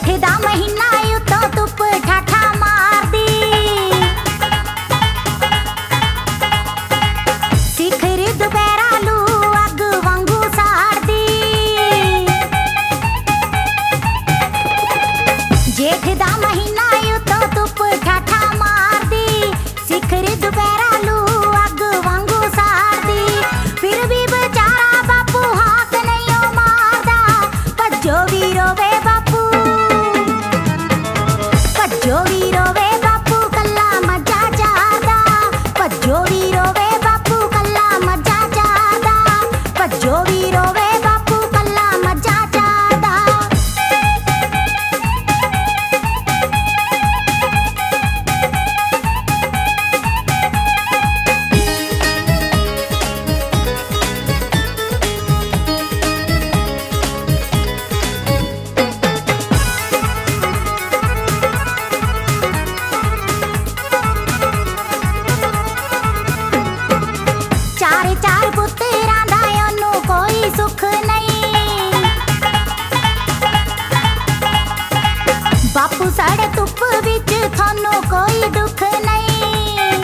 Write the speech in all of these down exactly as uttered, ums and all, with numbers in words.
जेठ दा महीना उतो धुप ठाठा मारदी, सिखर दुपहरा लू अग वांगू साड़दी। जेठ दा महीना उतो धुप ठाठा मारदी, सिखर दुपहरा लू अग वांगू साड़दी। फिर भी बेचारा बापू हाथ नहीं मारदा, भज्जो भी रोवे बापू, भज्जो भी रोवे बापू कल्ला मजा जादा, भज्जो भी रोवे बापू कल्ला मजा जादा, भज्जो भी रोवे बापू कल्ला मजा जादा। चार चार पुत्तरां दा ओनू कोई सुख नहीं, बापू साढ़े धुप विच थानू कोई दुख नहीं।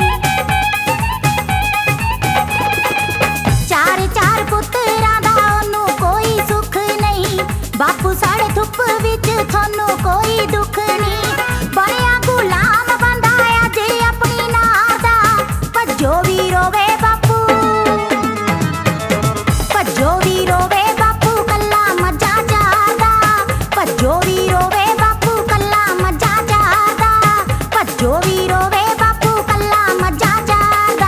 चार चार पुत्तरां दा ओनू कोई सुख नहीं, बापू साढ़े धुप विच थानू कोई दुख नहीं। बड़िया गुलाम बंदा अज अपनी नार दा, भज्जो भी रोवे बापू, भज्जो भी रोवे बापू कल्ला मजा जादा, भज्जो भी रोवे बापू कल्ला मजा जादा, भज्जो भी रोवे बापू कल्ला मजा जादा।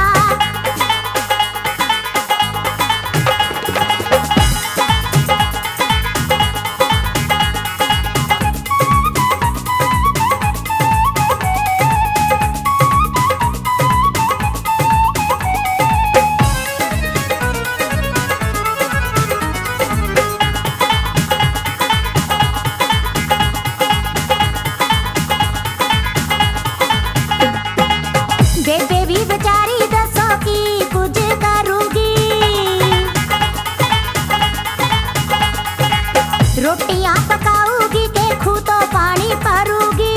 बेबे भी बेचारी दसो की कुछ करूगी, रोटियां पकाऊगी के खूह तो पानी भरूगी।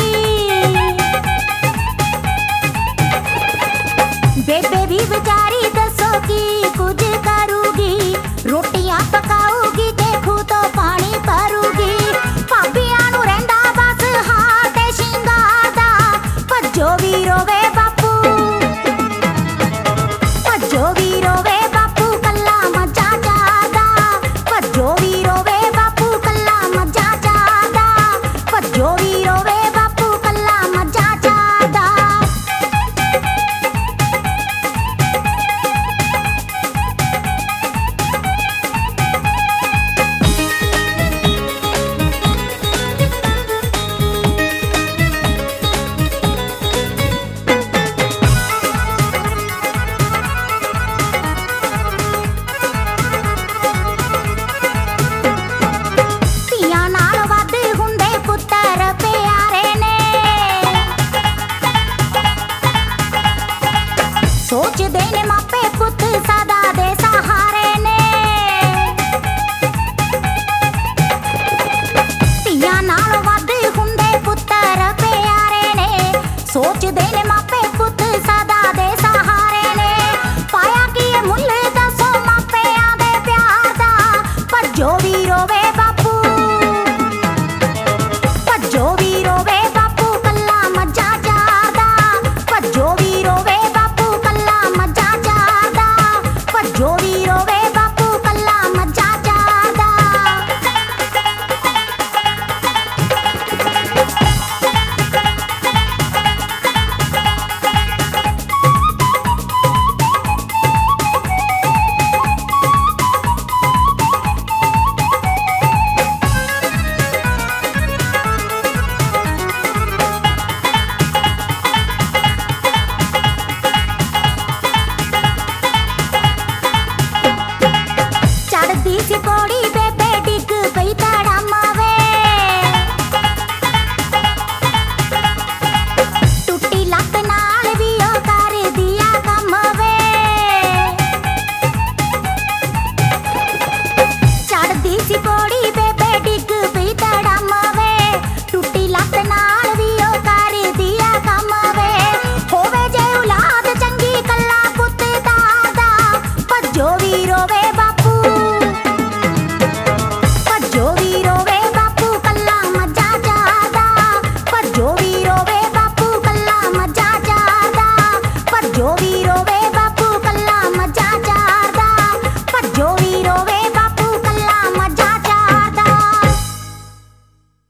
बेबे भी बेचारी दसो की कुछ करूगी, रोटियां पकाऊगी के खूह तो पानी भरूगी। भाबियां नू रहिंदा बस हार ते शिंगार दा, भज्जो भी रोवे बापू, भज्जो भी रोवे बापू कल्ला मजा जादा, भज्जो भी रोवे बापू कल्ला मजा जादा, भज्जो भी रोवे बापू कल्ला मजा जादा। ਧੀਆਂ ਨਾਲ ਵੱਧ ਹੁੰਦੇ ਪੁੱਤਰ ਪਿਆਰੇ ਨੇ, ਸੋਚਦੇ ਨੇ ਮਾਪੇ ਪੁੱਤ ਸਦਾ ਦੇ ਸਹਾਰੇ ਨੇ। ਧੀਆਂ ਨਾਲ ਵੱਧ ਹੁੰਦੇ ਪੁੱਤਰ ਪਿਆਰੇ ਨੇ, ਸੋਚਦੇ ਨੇ